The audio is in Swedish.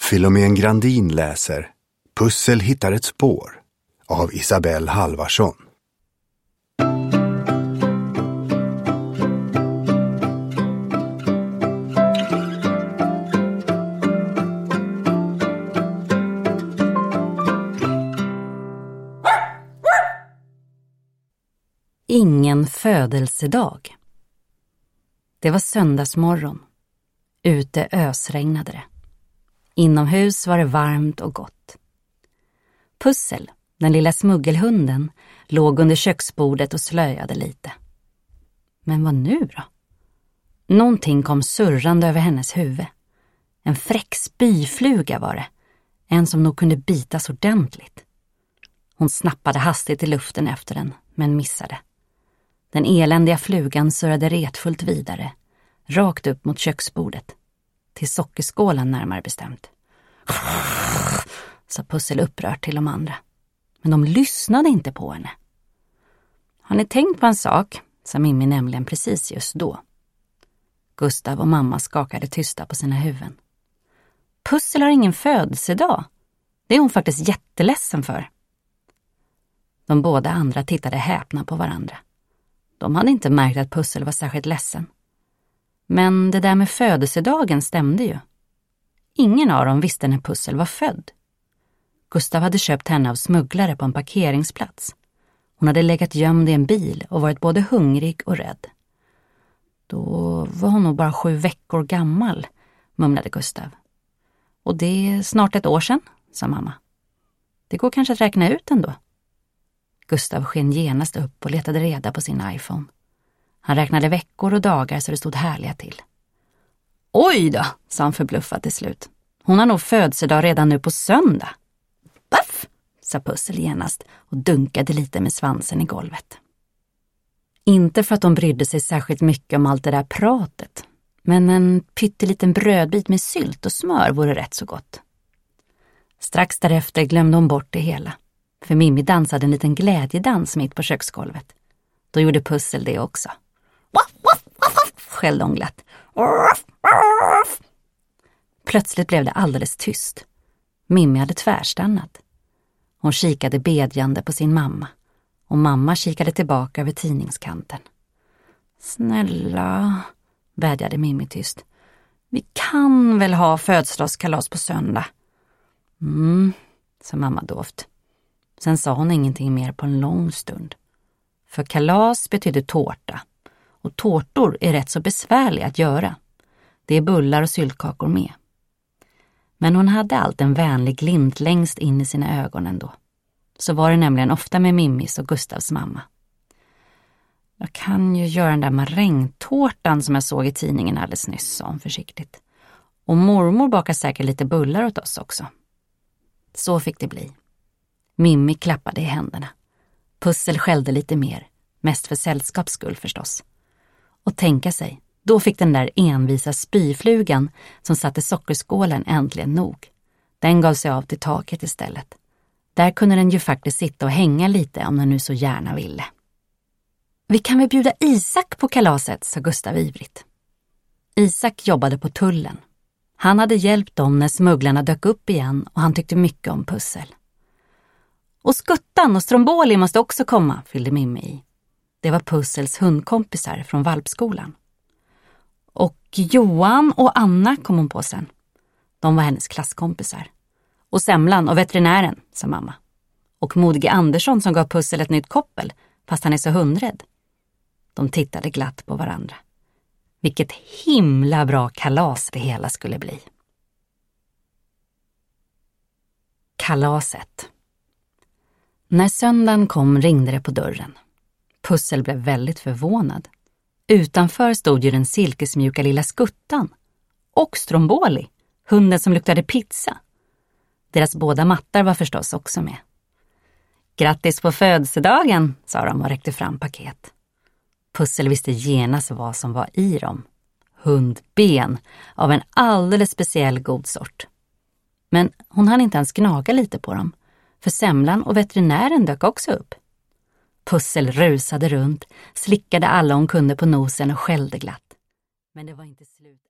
Filomén Grandin läser Pussel hittar ett spår av Isabelle Halvarsson. Ingen födelsedag. Det var söndagsmorgon. Ute ösregnade det. Inomhus var det varmt och gott. Pussel, den lilla smuggelhunden, låg under köksbordet och slöjade lite. Men vad nu då? Någonting kom surrande över hennes huvud. En fräck spyfluga var det. En som nog kunde bitas ordentligt. Hon snappade hastigt i luften efter den, men missade. Den eländiga flugan surrade retfullt vidare, rakt upp mot köksbordet. Till sockerskålen närmare bestämt. Sa Pussel upprört till de andra. Men de lyssnade inte på henne. Har ni tänkt på en sak? Sa Mimmi nämligen precis just då. Gustav och mamma skakade tysta på sina huvuden. Pussel har ingen födelsedag. Det är hon faktiskt jätteledsen för. De båda andra tittade häpna på varandra. De hade inte märkt att Pussel var särskilt ledsen. Men det där med födelsedagen stämde ju. Ingen av dem visste när Pussel var född. Gustav hade köpt henne av smugglare på en parkeringsplats. Hon hade legat gömd i en bil och varit både hungrig och rädd. Då var hon nog bara 7 veckor gammal, mumlade Gustav. Och det är snart 1 år sedan, sa mamma. Det går kanske att räkna ut ändå. Gustav sken genast upp och letade reda på sin iPhone. Han räknade veckor och dagar så det stod härliga till. Oj då, sa han förbluffat till slut. Hon har nog födelsedag redan nu på söndag. Baff, sa Pussel genast och dunkade lite med svansen i golvet. Inte för att de brydde sig särskilt mycket om allt det där pratet. Men en pytteliten brödbit med sylt och smör vore rätt så gott. Strax därefter glömde hon bort det hela. För Mimmi dansade en liten glädjedans mitt på köksgolvet. Då gjorde Pussel det också. Skällde hon glatt. Plötsligt blev det alldeles tyst. Mimmi hade tvärstannat. Hon kikade bedjande på sin mamma. Och mamma kikade tillbaka över tidningskanten. Snälla, vädjade Mimmi tyst. Vi kan väl ha födelsedagskalas på söndag? Sa mamma dovt. Sen sa hon ingenting mer på en lång stund. För kalas betyder tårta. Och tårtor är rätt så besvärliga att göra. Det är bullar och syltkakor med. Men hon hade allt en vänlig glimt längst in i sina ögon ändå. Så var det nämligen ofta med Mimmis och Gustavs mamma. Jag kan ju göra den där marängtårtan som jag såg i tidningen alldeles nyss, sa hon försiktigt. Och mormor bakar säkert lite bullar åt oss också. Så fick det bli. Mimmi klappade i händerna. Pussel skällde lite mer, mest för sällskaps skull förstås. Och tänka sig, då fick den där envisa spyflugan som satt i sockerskålen äntligen nog. Den gav sig av till taket istället. Där kunde den ju faktiskt sitta och hänga lite om den nu så gärna ville. Vi kan väl bjuda Isak på kalaset, sa Gustav ivrigt. Isak jobbade på tullen. Han hade hjälpt dem när smugglarna dök upp igen och han tyckte mycket om Pussel. Och Skuttan och Stromboli måste också komma, fyllde Mimmi i. Det var Pussels hundkompisar från valpskolan. Och Johan och Anna kom hon på sen. De var hennes klasskompisar. Och Semlan och veterinären, sa mamma. Och modige Andersson som gav Pussel ett nytt koppel, fast han är så hundrädd. De tittade glatt på varandra. Vilket himla bra kalas det hela skulle bli. Kalaset. När söndagen kom ringde det på dörren. Pussel blev väldigt förvånad. Utanför stod ju den silkesmjuka lilla Skuttan. Och Stromboli, hunden som luktade pizza. Deras båda mattar var förstås också med. Grattis på födelsedagen, sa de och räckte fram paket. Pussel visste genast vad som var i dem. Hundben av en alldeles speciell god sort. Men hon hann inte ens gnaga lite på dem. För Semlan och veterinären dök också upp. Pussel rusade runt, slickade alla hon kunde på nosen och skällde glatt. Men det var inte slut.